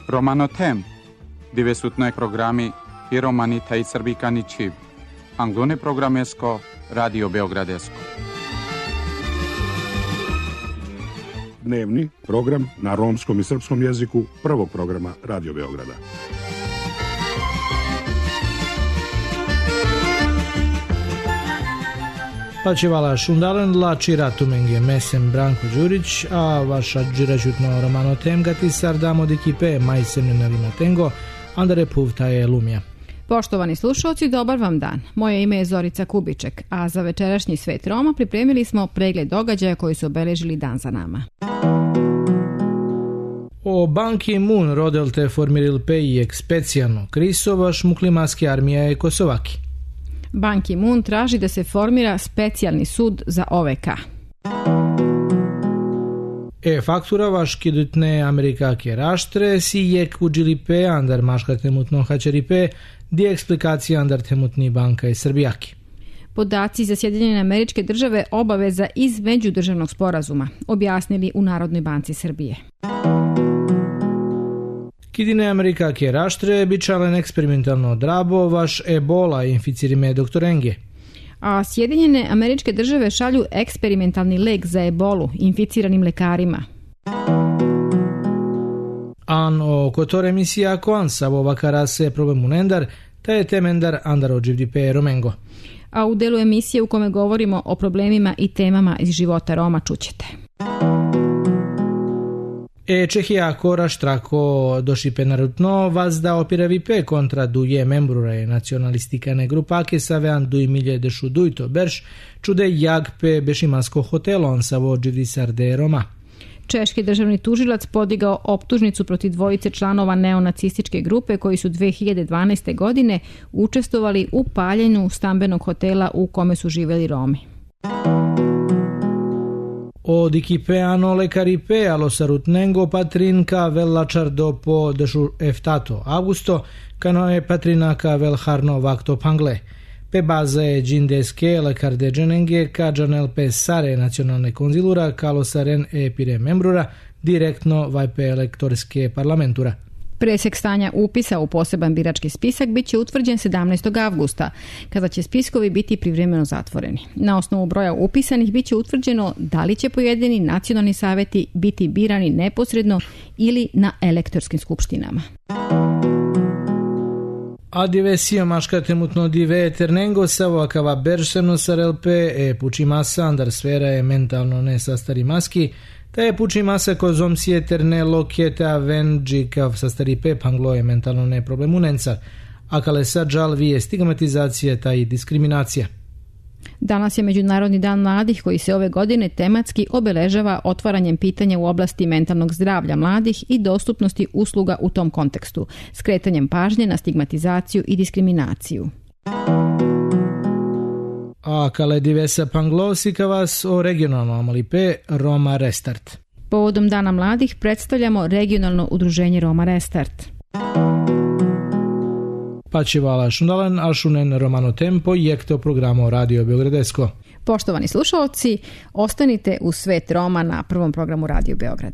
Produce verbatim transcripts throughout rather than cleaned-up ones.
Romanotem, divesutnoj programi i romani taj srbikani čiv. Anglone programesko, Radio Beogradesko. Dnevni program na romskom i srpskom jeziku prvog programa Radio Beograda. Pačevala šundalen lači ratumenge mesem Branko Đurić, a vaša džiraćutno romano temgati sardamo dikipe majsemne navimatengo, andare puvta je lumija. Poštovani slušalci, dobar vam dan. Moje ime je Zorica Kubiček, a za večerašnji Svet Roma pripremili smo pregled događaja koji su obeležili dan za nama. O Ban Ki-moon rodelte formiril pejek specijalno krisovaš muklimaski armija je Kosovaki. Ban Ki-moon traži da se formira specijalni sud za O V K. E faktura vaški dutne amerikake raštre si jek uđilipe andar maška temutno hačeripe di eksplikacija andar temutni banka i Srbijaki. Podaci za Sjedinjene Američke Države obaveza iz međudržavnog sporazuma, objasnili u Narodnoj banci Srbije. Kidine amerikake raštre bičalen eksperimentalno drabo vaš ebola inficirime doktorenge. A Sjedinjene Američke Države šalju eksperimentalni lek za ebolu inficiranim lekarima. An o kotore misija koan savo vakarase problemu nendar, ta je temendar andar ođivdipe romengo. A u delu emisije u kome govorimo o problemima i temama iz života Roma čućete. E Čehija kora štrako došipe narutno vas da opiravipe kontra duje membrure nacionalistikane grupake sa vean duj milje dešu dujto berš čude jagpe bešimansko hotelo on savo dživdi sarde Roma. Češki državni tužilac podigao optužnicu protiv dvojice članova neonacističke grupe koji su dve hiljade dvanaeste. godine učestvovali u paljenju stambenog hotela u kome su živjeli Romi. Od ikipeano lekaripe alo sarutnengo patrinka vel lačar dopo dešu eftato augusto kano je patrinaka vel harno vakto pangle. Pe baza je džindeske lekar de dženenge ka džanel pe sare nacionalne konzilura kalo saren e pire membrura direktno vajpe elektorske parlamentura. Presek stanja upisa u poseban birački spisak bit će utvrđen sedamnaestog avgusta, kada će spiskovi biti privremeno zatvoreni. Na osnovu broja upisanih bit će utvrđeno da li će pojedini nacionalni saveti biti birani neposredno ili na elektorskim skupštinama. A divesio maška temutno dive ternengo savo akava berseno sarelpe e puči masa andar sfera je mentalno ne sastari maski, ta je puči masa kozom si eterne lokete avenđi kav sastaripe panglo je mentalno ne problemunencar, a kale sad žal vije stigmatizacija ta i diskriminacija. Danas je Međunarodni dan mladih koji se ove godine tematski obeležava otvaranjem pitanja u oblasti mentalnog zdravlja mladih i dostupnosti usluga u tom kontekstu, skretanjem pažnje na stigmatizaciju i diskriminaciju. A kale divesa panglosika vas o regionalno amalipe Roma Restart. Povodom Dana mladih predstavljamo regionalno udruženje Roma Restart. Pačevala šundalan, a šunen Romano Tempo jekto programo Radio Beogradesko. Poštovani slušalci, ostanite u Svet Roma na prvom programu Radio Beograda.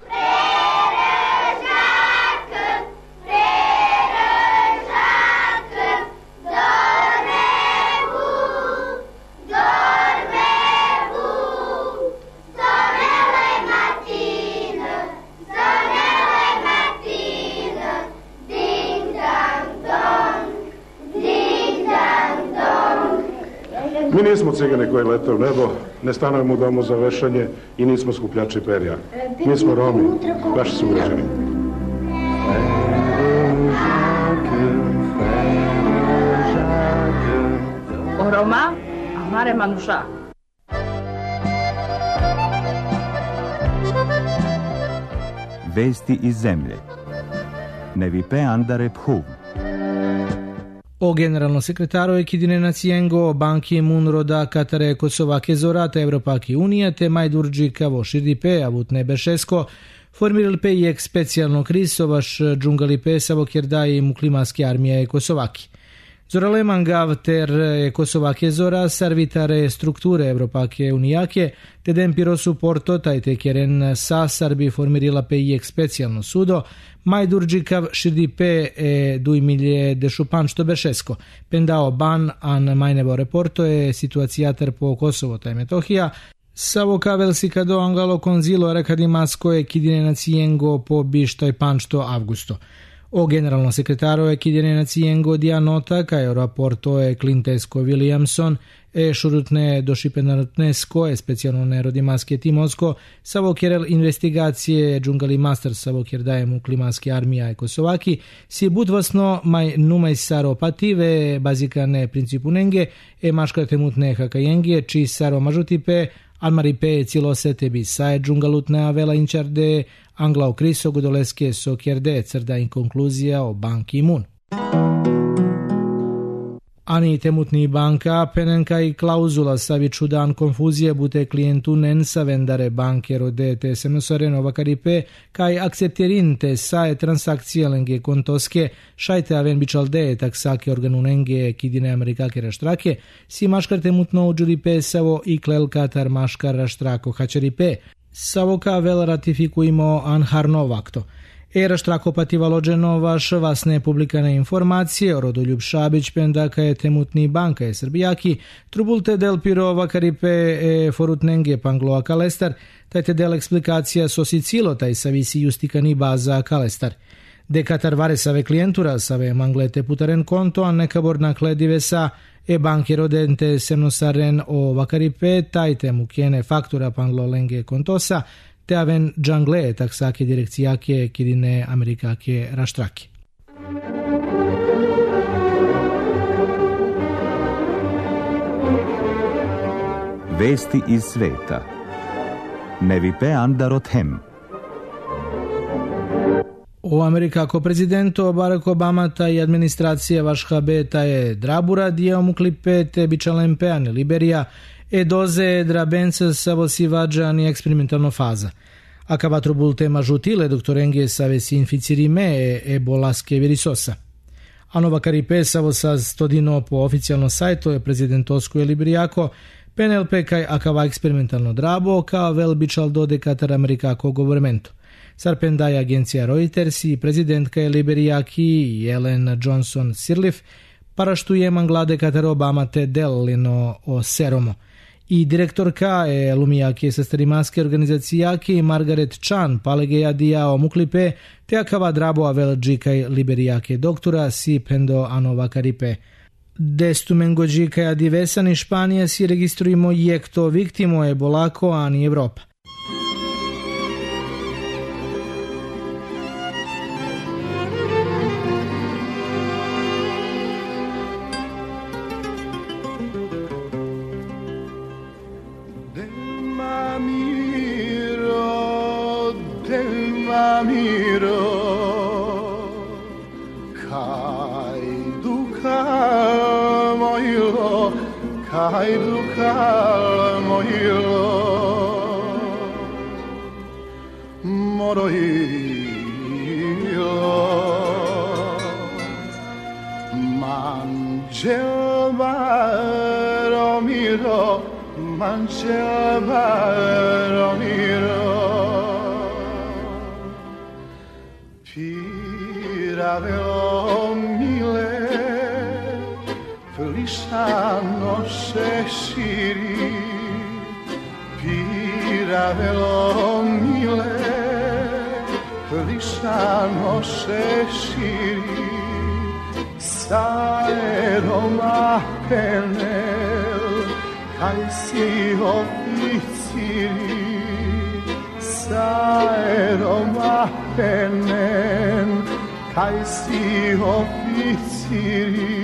Mi nismo cigane koji lete u nebo, ne stanujemo u domu za vešanje i nismo skupljači perja. Mi smo Romi, vaši sugrađani. O Roma, amare manuša. Vesti iz zemlje. Nevipe andare phuv. O generalno sekretaru Ekidine nacijengo Ban Ki-moon roda Katare Kosovake zorata Evropaki unija te majdurđi kavo širdipe avut nebešesko formiril pejek specijalno krisovaš džungalipe savokjerdaji muklimaske armije Kosovaki. Zoraleman gav ter Kosovake zora servitare strukture Evropake unijake, te den piro supporto tajte kjeren sa Sarbi formirila pe ijek specijalno sudo, mai durgikav širdipe e duj milje dešupan što bešesko. Pendao ban an majnevo reporto e situacijater po Kosovo taj Metohija, Savo kavel si kado angalo konzilo rekadimasko e kidine nacijengo po bištoj panšto avgusto. O generalno sekretaro e kidine nacijengo dia nota kaj raporto e Clintesko Williamson e šurutne došipenarutnesko e specijalno nerodimaske timosko savo kjerel investigacije džungali master savo kjer daje mu klimatski armija e Kosovaki si butvasno maj numaj saro pative bazikane principu nenge e maškarte mutne hakajenge či saro mažutipe Almaripe cilosete bi sae džungalutne avela inčarde Anglao kriso godoleske so kjerde crda in konkluzija o Ban Ki-moon. Ani temutni banka penenka i klauzula savi čudan konfuzije bute klientu nen sa vendare banke rodete semnosareno vakaripe kaj akcepterinte sae transakcije lenge kontoske šajte aven bičalde taksake organunenge kidine amerikake raštrake si maškarte mutno uđuripe savo i klel katar maškar raštrako hačeripe savo ka vel ratifikujmo anharno vakto. Era štrako pativalođeno vaš vasne publikane informacije o Rodoljub Šabić pendaka je temutni banka je Srbijaki, trubulte del piro vakaripe e forutnenge pangloa kalestar, tajte del eksplikacija sosicilo taj savisi justikani baza kalestar. De katar vare save klijentura save manglete putaren konto, a nekabor nakledive sa e banke rodente semnosaren o vakaripe tajte mukjene faktura panglo lenge kontosa, te aven džangle taksake direkcijake kidine amerikake raštrake. Vesti iz sveta. Nevipe Andarot Hem. O Amerikako prezidento Barack Obama ta i administracija vašha beta je drabura dio muklipe te bičalempeane Liberija e doze drabence savosi vađa ni eksperimentalno faza. A kavatru bulte mažutile doktorenge savesi inficirime e ebolaske virisosa. Anova karipe savosa stodino po oficijalno sajto je prezidentosko je Liberijako penelpe kaj akava eksperimentalno drabo kao vel bičal dode katar amerikako govormento. Sarpendaj agencija Reuters i prezidentka je Liberijaki Ellen Johnson Sirleaf paraštuje manglade katar Obama te delino o seromo. I direktorka e lumijake sestarimaske organizacijake Margaret Chan palegeja dia o muklipe te akava drabo avel džikaj Liberijake doktora si pendo anova karipe. Destumengo džikaja divesani Španija si registrujemo jekto viktimo ebolako ani Evropa. Miro, hajduka mojilo, hajduka mojilo, morojilo, manđeva romiro, manđeva romiro. Piravelo mile, felișano se širi. Piravelo mile, felișano se širi. Saeroma penel, kaj si oficiri. Saeroma penen, kaj si oficiri.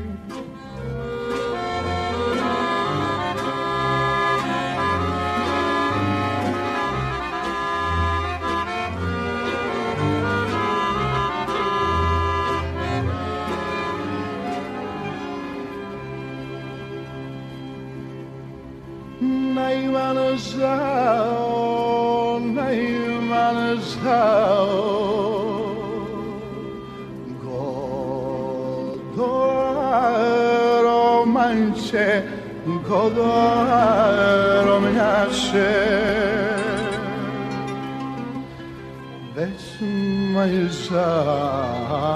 Najman žao, najman žao, godoa će godorom jaše. Već maj žao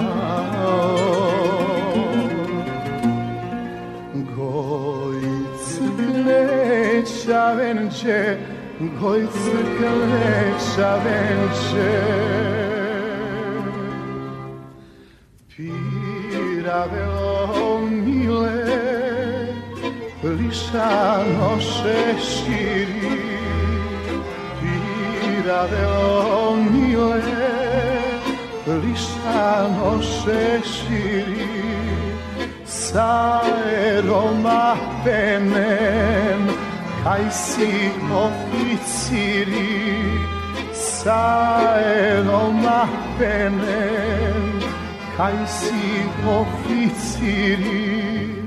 Gojc kleća venče, gojc kleća venče. Piravelo mile, lišano šeširi. Piravelo mile, lišano šeširi. Sa eroma penem, kaj si oficiri. Sa eroma penem, kaj si oficiri.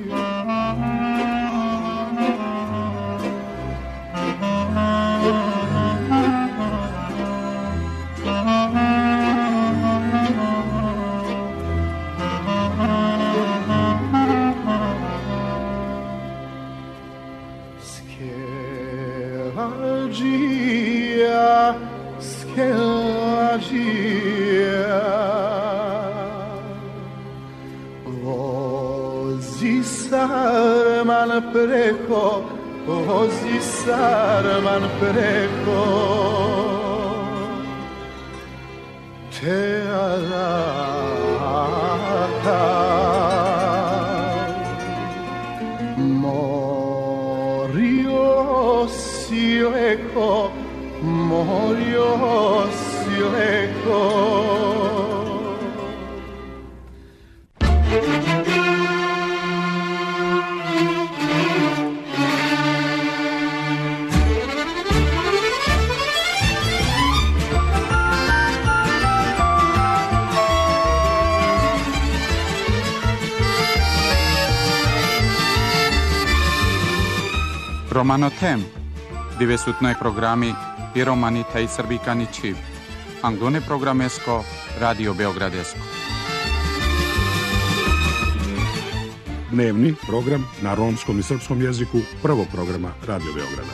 Skelađija, skelađija, vozi sarman preko, vozi sarman preko tearaka. Morio si leko, morio si leko. Romanotem, dove su noi programi i romanita i srbikani čiv. Angone programesko, Radio Beogradesko. Dnevni program na romskom i srpskom jeziku prvog programa Radio Beograda.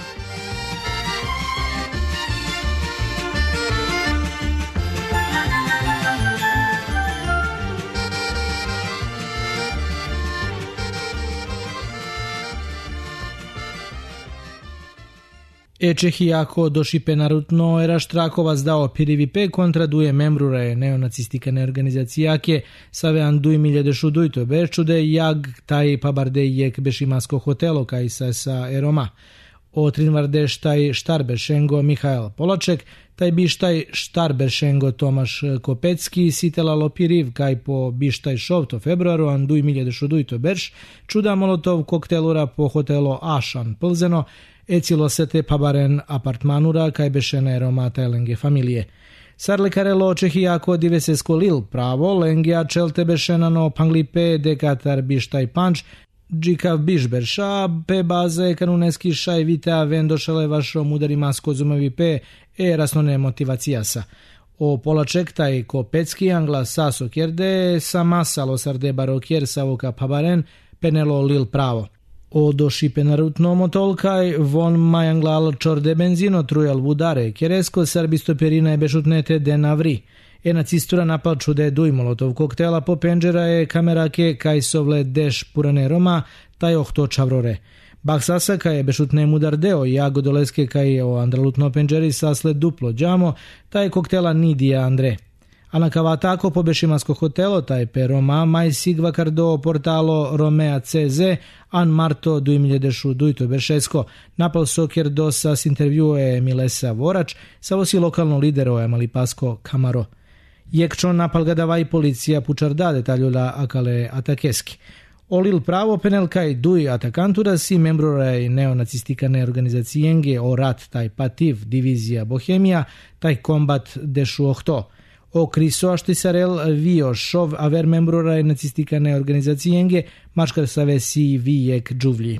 Ečehijako došipe narutno era Štrakova zdao pirivipe kontra duje membrure neonacistike organizacijake savean duj milje šudujto bečude jag taj pabarde jek bešimasko hotelo kaj sa sa eroma. O trinvarde štaj Štarbešengo Mihael Polaček, taj bištaj Štarbešengo Tomaš Kopecki sitelalo piriv kaj po bištaj šovto februaru an duj milje šudujto berš čuda molotov koktelura po hotelo Ašan Plzeno ecilo se te pabaren apartmanura kaj bešene eroma tajlenge familije. Sarle karelo Čehijako divesesko lil pravo lengja čelte bešenano panglipe dekatar bištaj panč džikav bišberša pe baze kanuneski šaj vita vendošele vašo mudarimasko zumevi pe e rasnone motivacijasa. O Polaček taj Kopecki angla saso kjerde samasalo sarde barokjer savoka pabaren penelo lil pravo. O došipe narutno motolkaj von majanglal čorde benzino trujal vudare, keresko sarbisto perina je bešutnete de navri. E nacistura napal čude duj molotov koktela po penđera je kamerake kaj sovle deš purane roma, taj ohto čavrore. Baksasa kaj je bešutne mudar deo, jago doleske kaj o andralutno penđeri sasle duplo džamo, taj koktela nidija Andre. Anakava tako po bešimasko hotelo taj pe Roma maj sigva kardo portalo Romea C Z an marto duj milje dešu dujto bešesko napal sokjer do sas intervjue Milesa Vorač sa vosi lokalno lidero Emali Pasko Kamaro. Jekčo napal gadavaj policija pučarda detaljula akale atakeski. Olil pravo penelkaj duj atakantura si membroraj neonacistikane organizacijenge o rat taj pativ divizija Bohemija taj kombat dešu ohto. O kriso aštisarel vio šov aver membroraj nacistikane organizacijenge mačkar save si vijek džuvlji.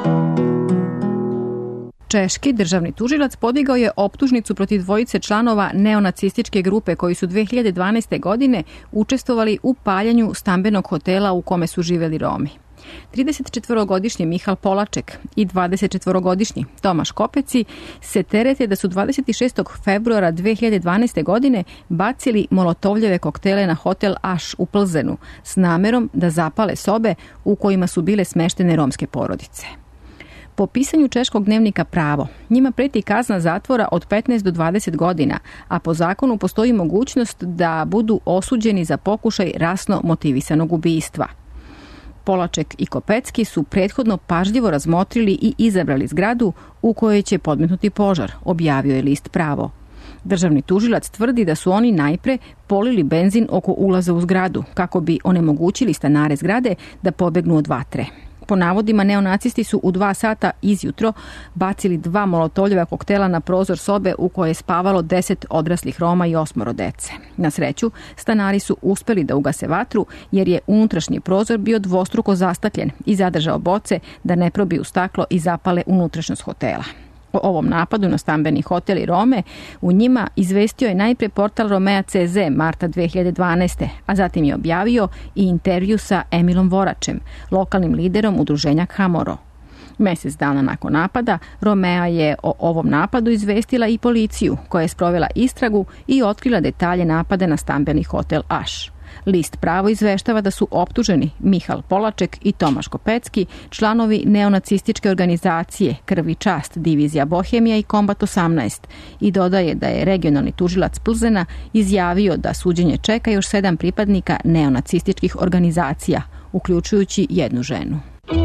Češki državni tužilac podigao je optužnicu protiv dvojice članova neonacističke grupe koji su dve hiljade dvanaeste. godine učestvovali u paljenju stambenog hotela u kome su živeli Romi. tridesetčetvorogodišnji Mihal Polaček i dvadesetčetvorogodišnji Tomaš Kopeci se terete da su dvadeset šestog februara dve hiljade dvanaeste. godine bacili molotovljeve koktele na hotel Aš u Plzenu s namerom da zapale sobe u kojima su bile smeštene romske porodice. Po pisanju češkog dnevnika Pravo, njima preti kazna zatvora od petnaest do dvadeset godina, a po zakonu postoji mogućnost da budu osuđeni za pokušaj rasno motivisanog ubistva. Polaček i Kopecki su prethodno pažljivo razmotrili i izabrali zgradu u kojoj će podmetnuti požar, objavio je list Pravo. Državni tužilac tvrdi da su oni najpre polili benzin oko ulaza u zgradu, kako bi onemogućili stanare zgrade da pobegnu od vatre. Po navodima, neonacisti su u dva sata izjutro bacili dva molotovljeva koktela na prozor sobe u kojoj je spavalo deset odraslih Roma i osmoro dece. Na sreću, stanari su uspeli da ugase vatru jer je unutrašnji prozor bio dvostruko zastakljen i zadržao boce da ne probiju staklo i zapale unutrašnjost hotela. O ovom napadu na stambeni hotel i Rome u njima izvestio je najpre portal Romea punkt ce ze marta dve hiljade dvanaeste. a zatim je objavio i intervju sa Emilom Voračem, lokalnim liderom udruženja Hamoro. Mjesec dana nakon napada, Romea je o ovom napadu izvestila i policiju, koja je sprovela istragu i otkrila detalje napada na stambeni hotel Aš. List Pravo izveštava da su optuženi Mihal Polaček i Tomaš Kopecki, članovi neonacističke organizacije Krv i čast, divizija Bohemija i Kombat osamnaest, i dodaje da je regionalni tužilac Plzena izjavio da suđenje čeka još sedam pripadnika neonacističkih organizacija, uključujući jednu ženu.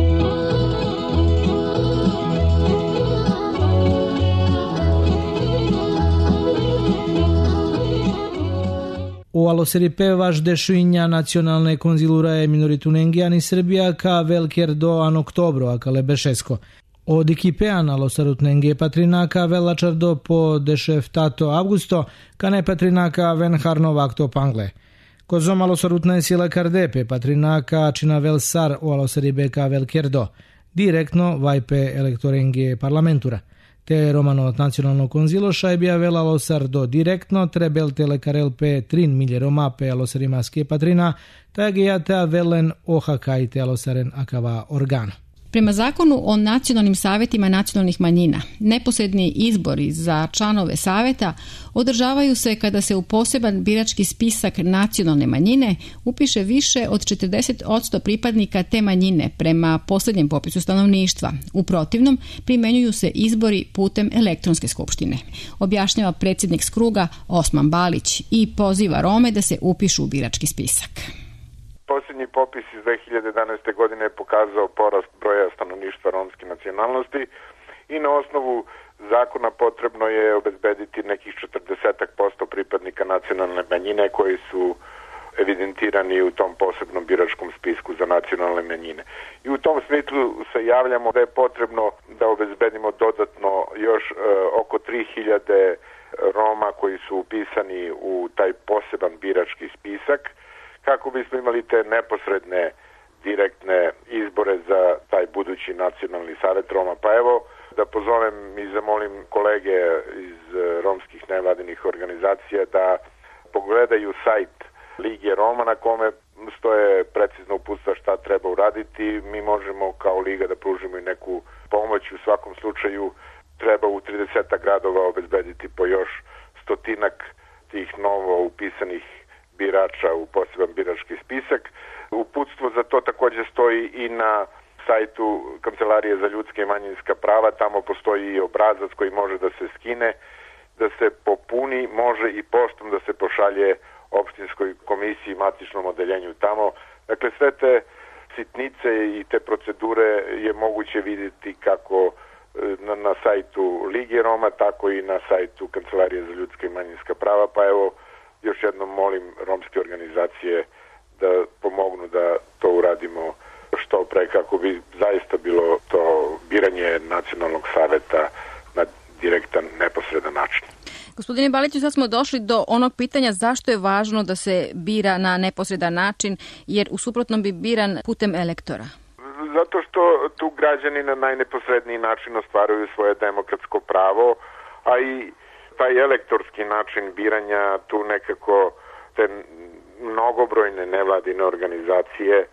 O aloseripe vaš dešuinja nacionalne konzilurae minoritunengiani Srbija ka velker do an oktobro a ka lebešesko. Od ekipean alosarutnenge patrinaka velačar do po dešeftato avgusto ka ne patrinaka venharno vakto pangle. Kozom alosarutne sila kardepe patrinaka čina velsar o aloseribe ka velker do. Direktno vajpe elektorenge parlamentura. Te Romano nacionalno konziloša je bija vela losar do direktno trebel telekarel pe trin milje Roma pe alosarimaske patrina, tage te velen ohaka i te alosaren akava organo. Prema zakonu o nacionalnim savjetima nacionalnih manjina, neposredni izbori za članove savjeta održavaju se kada se u poseban birački spisak nacionalne manjine upiše više od četrdeset posto pripadnika te manjine prema posljednjem popisu stanovništva. U protivnom, primenjuju se izbori putem elektronske skupštine, objašnjava predsjednik Skruga Osman Balić i poziva Rome da se upišu u birački spisak. Posljednji popis iz dve hiljade jedanaeste. godine je pokazao porast broja stanovništva romske nacionalnosti i na osnovu zakona potrebno je obezbediti nekih četrdeset posto pripadnika nacionalne manjine koji su evidentirani u tom posebnom biračkom spisku za nacionalne manjine. I u tom smislu se javljamo da je potrebno da obezbedimo dodatno još e, oko tri hiljade Roma koji su upisani u taj poseban birački spisak, kako bismo imali te neposredne, direktne izbore za taj budući nacionalni savjet Roma. Pa evo, da pozovem i zamolim kolege iz romskih nevladinih organizacija da pogledaju sajt Lige Roma na kome stoje precizno uputstva šta treba uraditi. Mi možemo kao Liga da pružimo i neku pomoć. U svakom slučaju treba u trideset gradova obezbediti po još stotinak tih novo upisanih birača u poseban birački spisak. Uputstvo za to također stoji i na sajtu Kancelarije za ljudska i manjinska prava. Tamo postoji i obrazac koji može da se skine, da se popuni, može i poštom da se pošalje opštinskoj komisiji, matičnom odeljenju tamo. Dakle, sve te sitnice i te procedure je moguće vidjeti kako na, na sajtu Lige Roma, tako i na sajtu Kancelarije za ljudska i manjinska prava. Pa evo, još jednom molim romske organizacije da pomognu da to uradimo što pre kako bi zaista bilo to biranje nacionalnog savjeta na direktan, neposredan način. Gospodine Baliću, sad smo došli do onog pitanja zašto je važno da se bira na neposredan način, jer u suprotnom bi biran putem elektora. Zato što tu građani na najneposredniji način ostvaruju svoje demokratsko pravo, a i taj elektorski način biranja tu nekako te mnogobrojne nevladine organizacije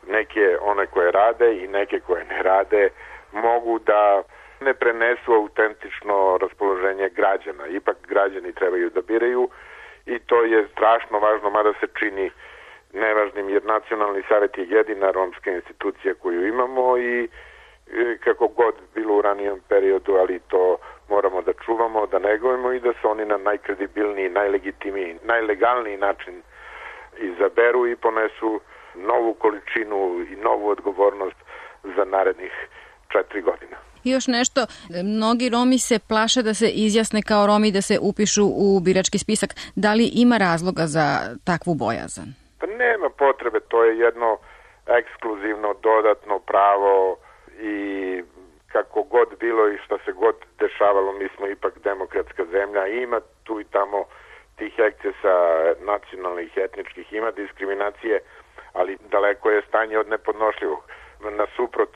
neke one koje rade i neke koje ne rade mogu da ne prenesu autentično raspoloženje građana. Ipak građani trebaju da biraju i to je strašno važno, mada se čini nevažnim, jer Nacionalni savjet je jedina romska institucija koju imamo i kako god bilo u ranijem periodu, ali to moramo da čuvamo, da negujemo i da se oni na najkredibilniji, najlegitimiji, najlegalniji način izaberu i ponesu novu količinu i novu odgovornost za narednih četiri godina. I još nešto, mnogi Romi se plaše da se izjasne kao Romi, da se upišu u birački spisak. Da li ima razloga za takvu bojazan? Pa nema potrebe, to je jedno ekskluzivno, dodatno pravo i kako god bilo i što se god dešavalo, mi smo ipak demokratska zemlja, ima tu i tamo tih ekscesa nacionalnih, etničkih, ima diskriminacije, ali daleko je stanje od nepodnošljivog. Nasuprot,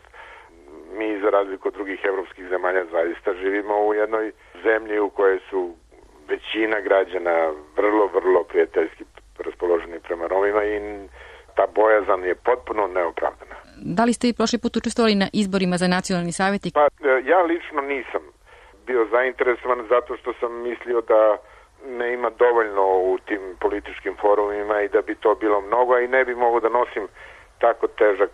mi za razliku od drugih evropskih zemalja zaista živimo u jednoj zemlji u kojoj su većina građana vrlo, vrlo prijateljski raspoloženi prema Romima i ta bojazan je potpuno neopravdana. Da li ste i prošli put učestvovali na izborima za nacionalni savjet? Pa ja lično nisam bio zainteresovan zato što sam mislio da ne ima dovoljno u tim političkim forumima i da bi to bilo mnogo i ne bi mogo da nosim tako težak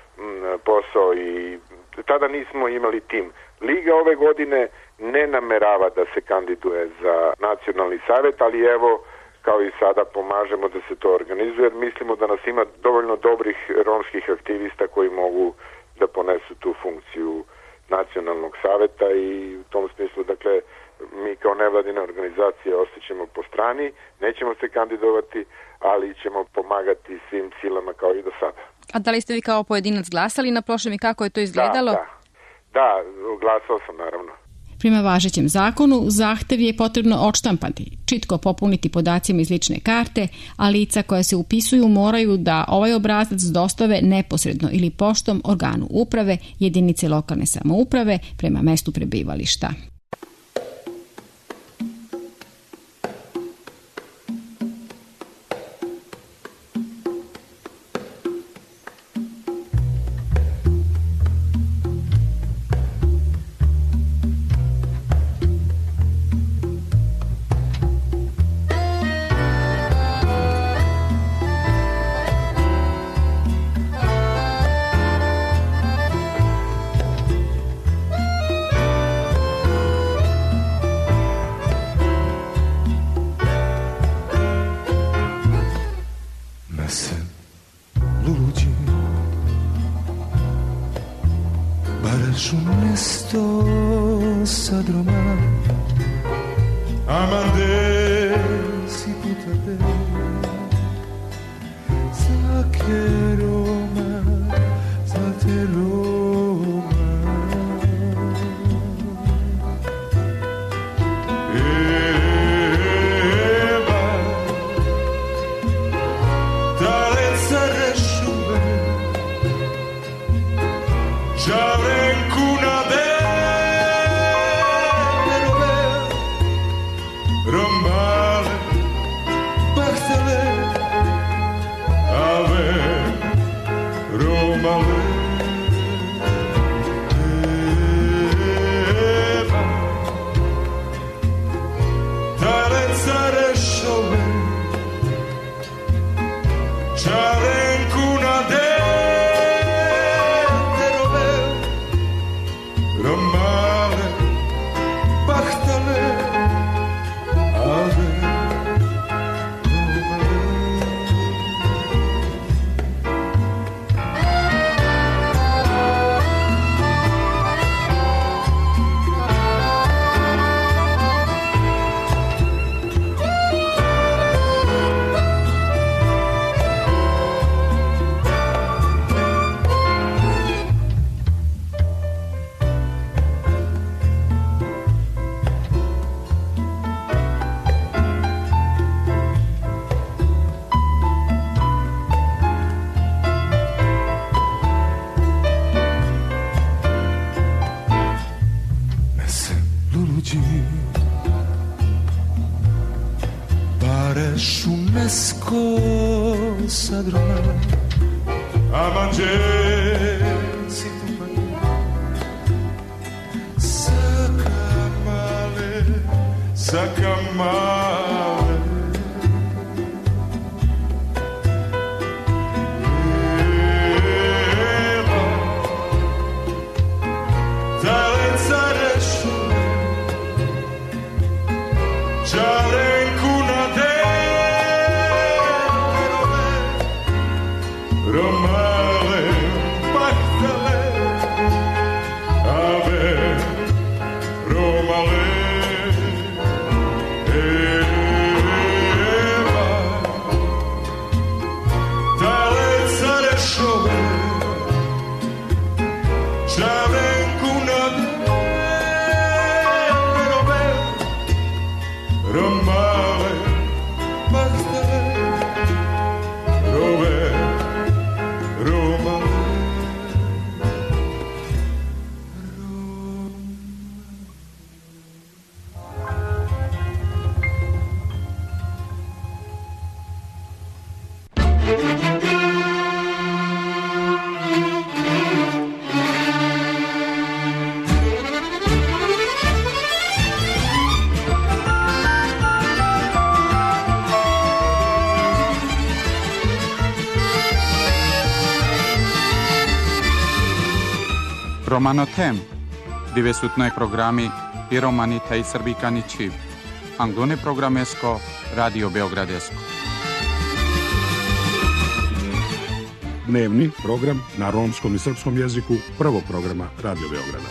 posao i tada nismo imali tim. Liga ove godine ne namerava da se kandiduje za nacionalni savjet, ali evo kao i sada pomažemo da se to organizuje jer mislimo da nas ima dovoljno dobrih romskih aktivista koji mogu da ponesu tu funkciju nacionalnog saveta i u tom smislu, dakle, mi kao nevladine organizacije ostaćemo po strani, nećemo se kandidovati, ali ćemo pomagati svim silama kao i do sada. A da li ste vi kao pojedinac glasali na prošlem i kako je to izgledalo? Da, da, da, glasao sam naravno. Prema važećem zakonu, zahtev je potrebno odštampati, čitko popuniti podacima iz lične karte, a lica koja se upisuju moraju da ovaj obrazac dostave neposredno ili poštom organu uprave, jedinice lokalne samouprave prema mestu prebivališta. a mangiare si tu sacca male sacca male Eva dale zareshu Čare kuna de Romale pahtale Ave Romale Eva Dale zarešove Čare kuna de Romale, Magdale, Rove, Romale. Romanotem, divesut noi programi i romani taj srbikani čiv. Anglone programesko, Radio Beogradesko. Dnevni program na romskom i srpskom jeziku prvog programa Radio Beograda.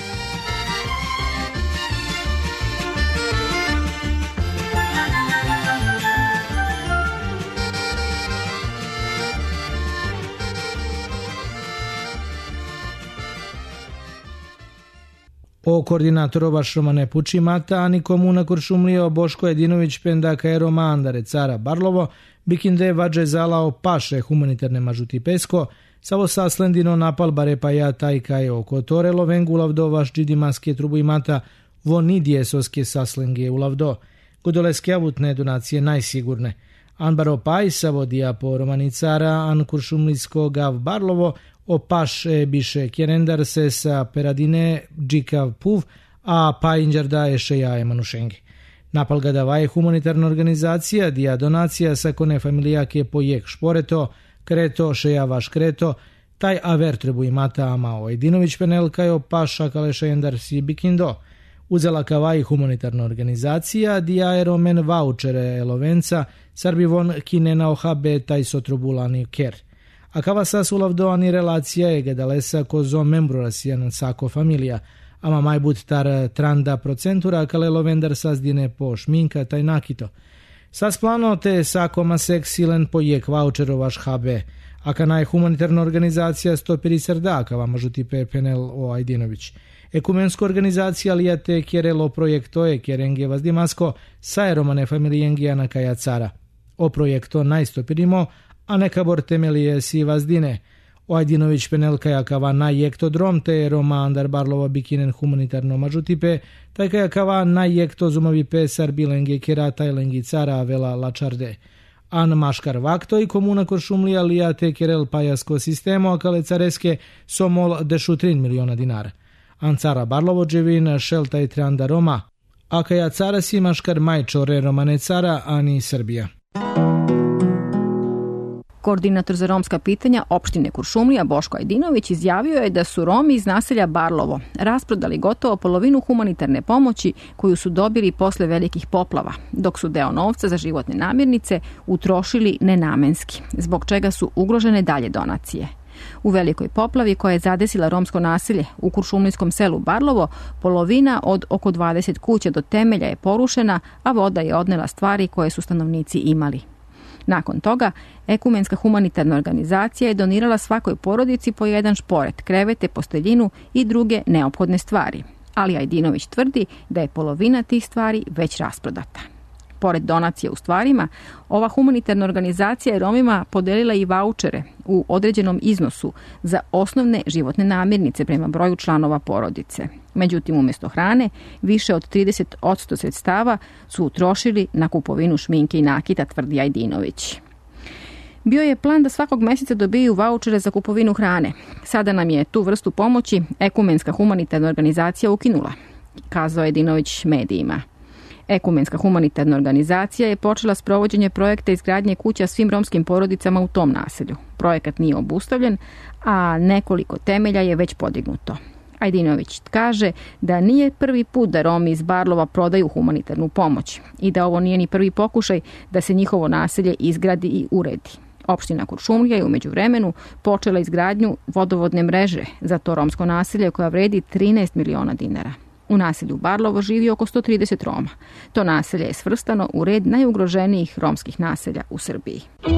O koordinatorova Šromane Pučimata, ani komuna Kuršumlija, Boško Jedinović, Pendaka Eroma, Andare Cara Barlovo, Bikinde Vađe Zalao Paše, humanitarne mažuti Pesko, Savo Saslendino Napal Barepa Ja Tajkaj Oko Tore Lovengu Lavdo Vaš Džidimaske Trubu Imata, Vonidije Soske Saslenge Ulavdo, Godoleske avutne donacije najsigurne. Anbaro Paj, Savodija po Romanicara, An Kuršumlijsko Gav Barlovo, o Paše Biše Kjerendar se sa Peradine Džikav Puv, a Pajinđarda Ešeja Emanušengi. Napal Gadava je humanitarna organizacija, dija donacija sa kone familijake pojek šporeto, kreto, šeja vaš kreto, taj aver trebu imata ama Ojedinović Penelka je o Paša Kalešejendar si Bikindo. Uzela kavaj humanitarna organizacija, dija aeromen vouchere elovenca, sarbivon kinena ohabe taj sotrobulani ker. A kava sas ulavdoani relacija je gadalesa kozo membru rasijan sako familija, ama majbut tar tranda procentura kale lovendar sazdine po šminka taj nakito. Sas plano te sako masek silen pojek voucherovaš habe, a kanaj humanitarna organizacija stopiri srda kava mažuti pe penel o Ajdinović. Ekumensko organizacija lijate kjerelo projekto je kjerenge vazdimasko sa eromane familijengi na kaja cara. O projekto najstopirimo, a neka bor temelije si vazdine. O Ajdinović penelka jakava najjekto drom te Roma Andar Barlova bikinen humanitarno mažutipe, taj kajakava najjekto zumavi pesar bilenge kjera tajlengi cara vela lačarde. An maškar vakto i komuna Koršumlija lijate kjerel pajasko sistemo, a kale careske somol dešutrin miliona dinara. An cara Barlovo dževin šelta i tranda Roma, a kaja cara si maškar majčore Romane cara, ani Srbija. Koordinator za romska pitanja opštine Kuršumlija Boško Ajdinović izjavio je da su Romi iz naselja Barlovo rasprodali gotovo polovinu humanitarne pomoći koju su dobili posle velikih poplava, dok su deo novca za životne namirnice utrošili nenamenski, zbog čega su ugrožene dalje donacije. U velikoj poplavi koja je zadesila romsko naselje u kuršumlijskom selu Barlovo, polovina od oko dvadeset kuća do temelja je porušena, a voda je odnela stvari koje su stanovnici imali. Nakon toga, Ekumenska humanitarna organizacija je donirala svakoj porodici po jedan šporet, krevete, posteljinu i druge neophodne stvari. Ali Ajdinović tvrdi da je polovina tih stvari već rasprodata. Pored donacije u stvarima, ova humanitarna organizacija je Romima podelila i vaučere u određenom iznosu za osnovne životne namirnice prema broju članova porodice. Međutim, umjesto hrane, više od trideset posto sredstava su utrošili na kupovinu šminke i nakita, tvrdi Ajdinović. bio je plan da svakog mjeseca dobiju vaučere za kupovinu hrane. Sada nam je tu vrstu pomoći Ekumenska humanitarna organizacija ukinula, kazao je Dinović medijima. Ekumenska humanitarna organizacija je počela s provođenje projekta izgradnje kuća svim romskim porodicama u tom naselju. Projekat nije obustavljen, a nekoliko temelja je već podignuto. Ajdinović kaže da nije prvi put da Romi iz Barlova prodaju humanitarnu pomoć i da ovo nije ni prvi pokušaj da se njihovo naselje izgradi i uredi. Opština Kuršumlija je u međuvremenu počela izgradnju vodovodne mreže za to romsko naselje koja vredi trinaest miliona dinara. U naselju Barlovo živi oko sto trideset Roma. To naselje je svrstano u red najugroženijih romskih naselja u Srbiji.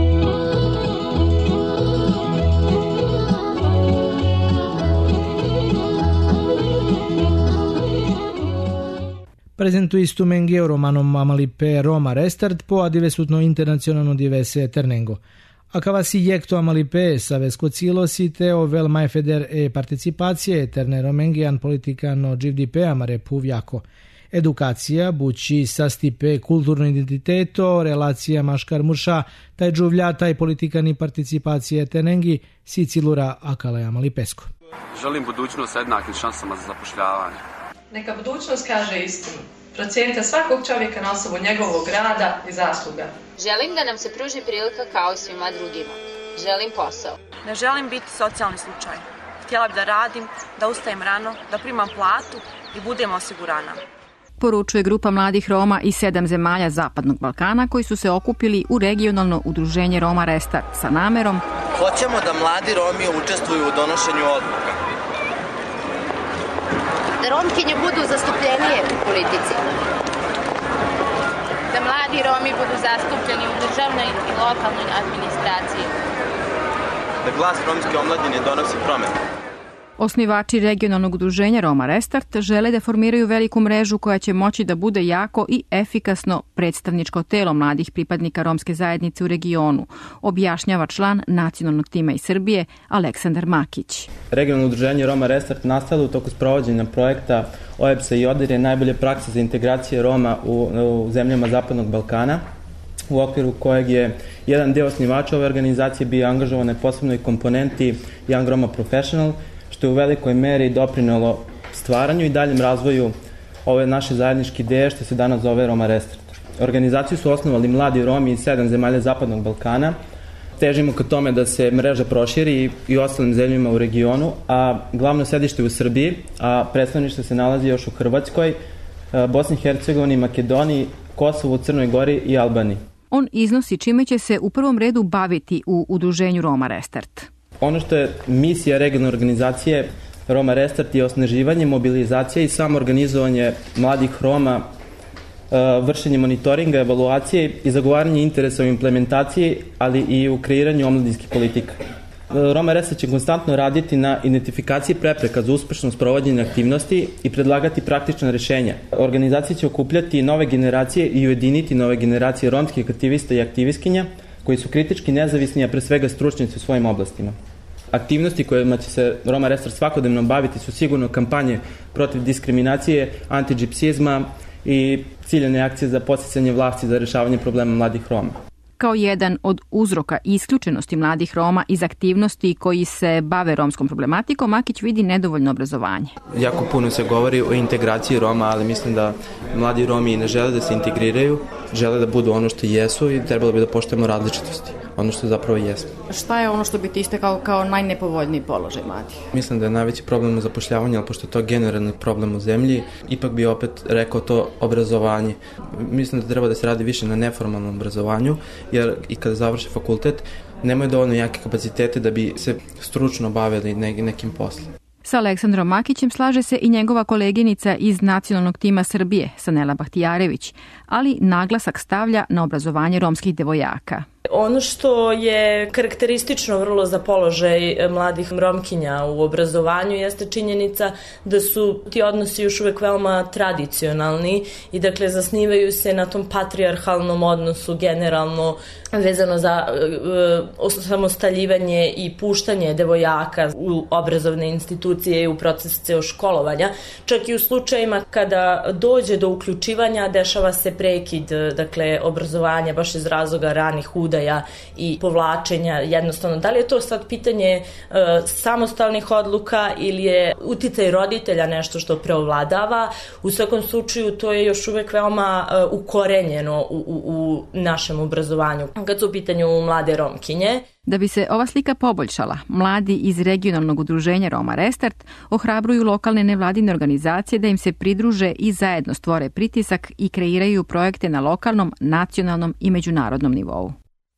Prezentu isto mengeo romanom Amalipe Roma Restart po adivesutno internacionalno divese Ternengo. Akavasi jekto Amalipe savesko cilosi teo vel mai feder e participacije terne romengian politikano givdipe amare puvjako. Edukacija, bući sastipe kulturno identiteto, relacija maškar-muša, taj džuvlja, taj politikani participacije tenengi, si cilura akale Amalipesko. Želim budućnost sa jednakim šansama za zapošljavanje. Neka budućnost kaže istinu. Procijenite svakog čovjeka na osobu njegovog rada i zasluga. Želim da nam se pruži prilika kao i svima drugima. Želim posao. Ne želim biti socijalni slučaj. Htjela bi da radim, da ustajem rano, da primam platu i budem osigurana. Poručuje grupa mladih Roma iz sedam zemalja Zapadnog Balkana koji su se okupili u regionalno udruženje Roma Restart sa namerom: hoćemo da mladi Romi učestvuju u donošenju odluka. Da Romkinje budu zastupljenije u politici. Da mladi Romi budu zastupljeni u državnoj i lokalnoj administraciji. Da glas romske omladine donosi promjene. Osnivači regionalnog udruženja Roma Restart žele da formiraju veliku mrežu koja će moći da bude jako i efikasno predstavničko telo mladih pripadnika romske zajednice u regionu, objašnjava član nacionalnog tima iz Srbije Aleksandar Makić. Regionalno udruženje Roma Restart nastalo u toku sprovođenja projekta O E B S A i ODIR je najbolje prakse za integracije Roma u, u zemljama Zapadnog Balkana, u okviru kojeg je jedan deo osnivača ove organizacije bio angažovan na posebnoj komponenti Young Roma Professional, što je u velikoj meri doprinelo stvaranju i daljem razvoju ove naše zajedničke ideje što se danas zove Roma Restart. Organizaciju su osnovali mladi Romi iz sedam zemalja Zapadnog Balkana. Težimo ka tome da se mreža proširi i u ostalim zemljama u regionu, a glavno sedište u Srbiji, a predstavništvo se nalazi još u Hrvatskoj, Bosni i Hercegovini, Makedoniji, Kosovu, Crnoj Gori i Albaniji. On iznosi čime će se u prvom redu baviti u udruženju Roma Restart. Ono što je misija regionalne organizacije Roma Restart je osnaživanje, mobilizacija i samoorganizovanje mladih Roma, vršenje monitoringa, evaluacije i zagovaranje interesa u implementaciji, ali i u kreiranju omladinskih politika. Roma Restart će konstantno raditi na identifikaciji prepreka za uspešno sprovođenje aktivnosti i predlagati praktična rješenja. Organizacija će okupljati nove generacije i ujediniti nove generacije romskih aktivista i aktivistkinja koji su kritički nezavisni, a pre svega stručnjaci u svojim oblastima. Aktivnosti kojima će se Roma Restart svakodnevno baviti su sigurno kampanje protiv diskriminacije, antidžipsizma i ciljane akcije za podsticanje vlasti za rješavanje problema mladih Roma. Kao jedan od uzroka isključenosti mladih Roma iz aktivnosti koji se bave romskom problematikom, Makić vidi nedovoljno obrazovanje. Jako puno se govori o integraciji Roma, ali mislim da mladi Romi ne žele da se integriraju, žele da budu ono što jesu i trebalo bi da poštujemo različitosti, ono što zapravo jesmo. Šta je ono što bi ti istakao kao najnepovoljniji položaj mladih? Mislim da je najveći problem u zapošljavanju, ali pošto je to generalni problem u zemlji, ipak bi opet rekao to obrazovanje. Mislim da treba da se radi više na neformalnom obrazovanju, jer i kada završe fakultet nemaju dovoljno jake kapacitete da bi se stručno bavili nekim poslom. Sa Aleksandrom Makićem slaže se i njegova koleginica iz nacionalnog tima Srbije, Sanela Bahtijarević, ali naglasak stavlja na obrazovanje romskih devojaka. Ono što je karakteristično vrlo za položaj mladih Romkinja u obrazovanju jeste činjenica da su ti odnosi još uvek veoma tradicionalni i dakle zasnivaju se na tom patrijarhalnom odnosu generalno vezano za uh, samostaljivanje i puštanje devojaka u obrazovne institucije i u proces školovanja. Čak i u slučajima kada dođe do uključivanja dešava se prekid dakle obrazovanja baš iz razloga ranih udaja uticaja i povlačenja jednostavno. Da li je to sad pitanje e, samostalnih odluka ili je uticaj roditelja nešto što preovladava? U svakom slučaju to je još uvek veoma e, ukorenjeno u, u, u našem obrazovanju kad su u pitanju mlade Romkinje. Da bi se ova slika poboljšala, mladi iz regionalnog udruženja Roma Restart ohrabruju lokalne nevladine organizacije da im se pridruže i zajedno stvore pritisak i kreiraju projekte na lokalnom, nacionalnom i međunarodnom nivou.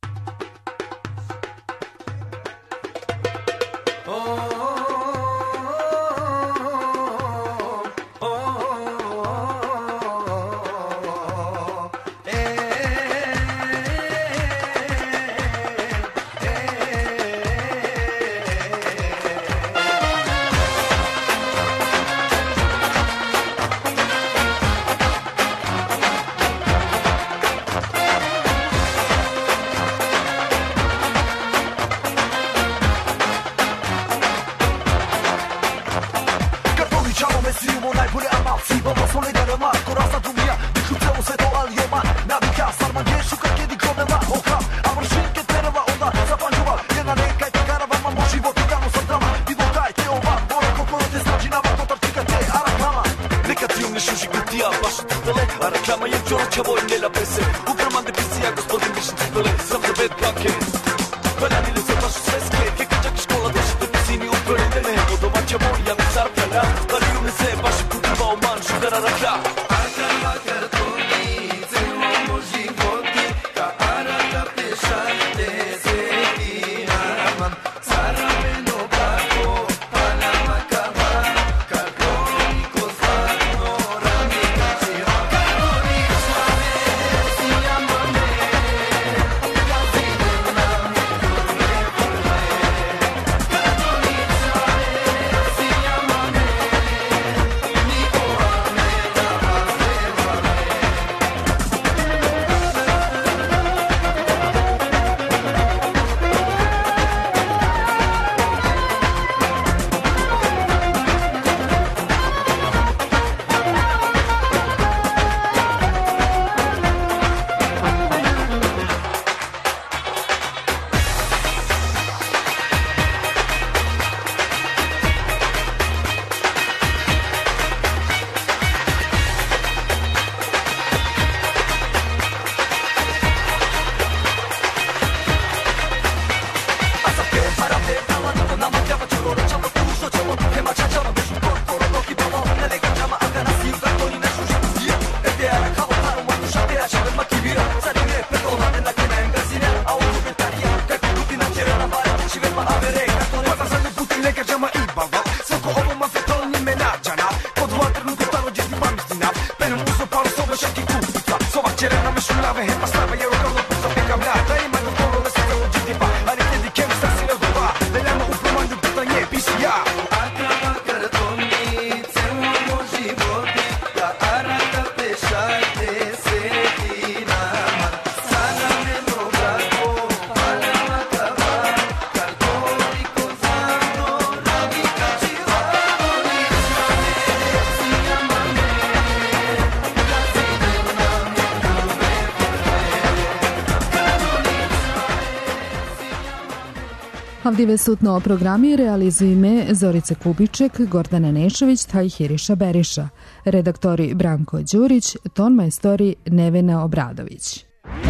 Avdive sutno programi realizujeme Zorica Kubiček, Gordana Nešović, taj Hiriša Beriša. Redaktori Branko Đurić, ton majstori Nevena Obradović.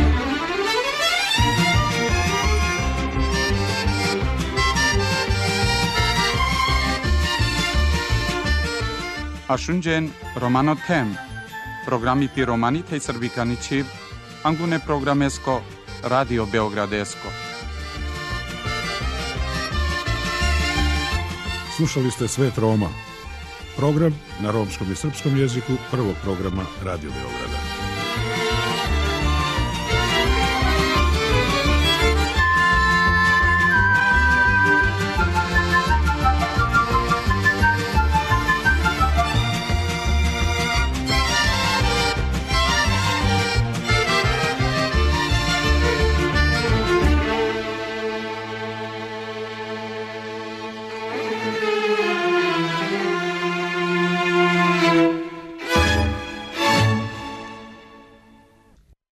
Ashunjen Romano Tem, programi pi Romani tej Srbikanići, Angune programesko, Radio Beogradesko. Slušali ste Svet Roma, program na romskom i srpskom jeziku prvog programa Radio Beograda.